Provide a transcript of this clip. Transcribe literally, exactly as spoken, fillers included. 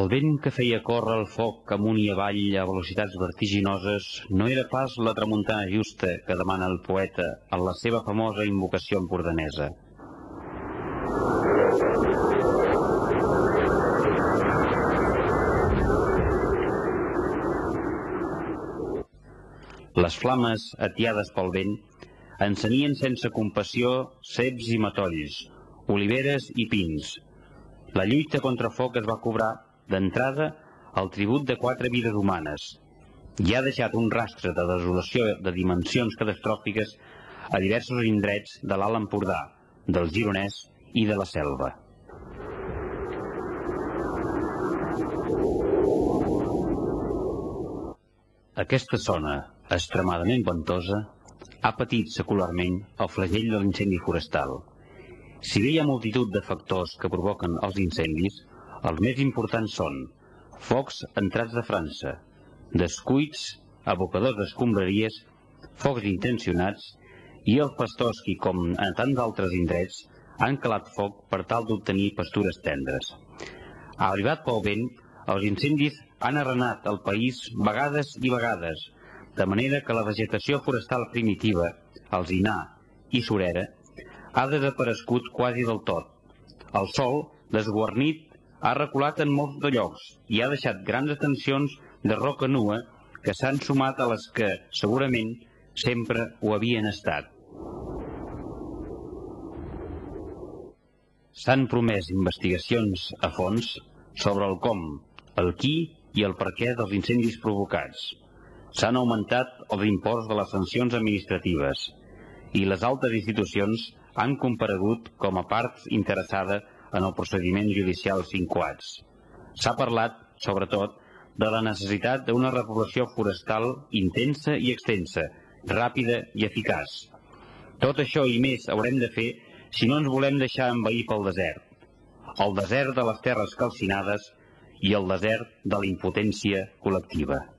El vent que feia córrer el foc amunt i avall a velocitats vertiginoses no era pas la tramuntana justa que demana el poeta en la seva famosa invocació empordanesa. Les flames, atiades pel vent, encenien sense compassió ceps i matolls, oliveres i pins. La lluita contra foc es va cobrar, d'entrada, el tribut de quatre vides humanes i ha deixat un rastre de desolació de dimensions catastròfiques a diversos indrets de l'Alt Empordà, del Gironès i de la Selva. Aquesta zona, extremadament ventosa, ha patit secularment el flagell de l'incendi forestal. Si bé hi ha multitud de factors que provoquen els incendis, els més importants són focs entrats de França, descuits, abocadors d'escombraries, focs intencionats i els pastors que, com en tants altres indrets, han calat foc per tal d'obtenir pastures tendres. Arribat pel vent, els incendis han arrenat el país vegades i vegades, de manera que la vegetació forestal primitiva, alzinar i surera, ha desaparegut quasi del tot. El sol, desguarnit, ha reculat en molts de llocs i ha deixat grans extensions de roca nua que s'han sumat a les que, segurament, sempre ho havien estat. S'han promès investigacions a fons sobre el com, el qui i el per què dels incendis provocats. S'han augmentat els imports de les sancions administratives i les altres institucions han comparegut com a part interessada en el procediment judicial incoats. S'ha parlat, sobretot, de la necessitat d'una repoblació forestal intensa i extensa, ràpida i eficaç. Tot això i més haurem de fer si no ens volem deixar envair pel desert, el desert de les terres calcinades i el desert de la impotència col·lectiva.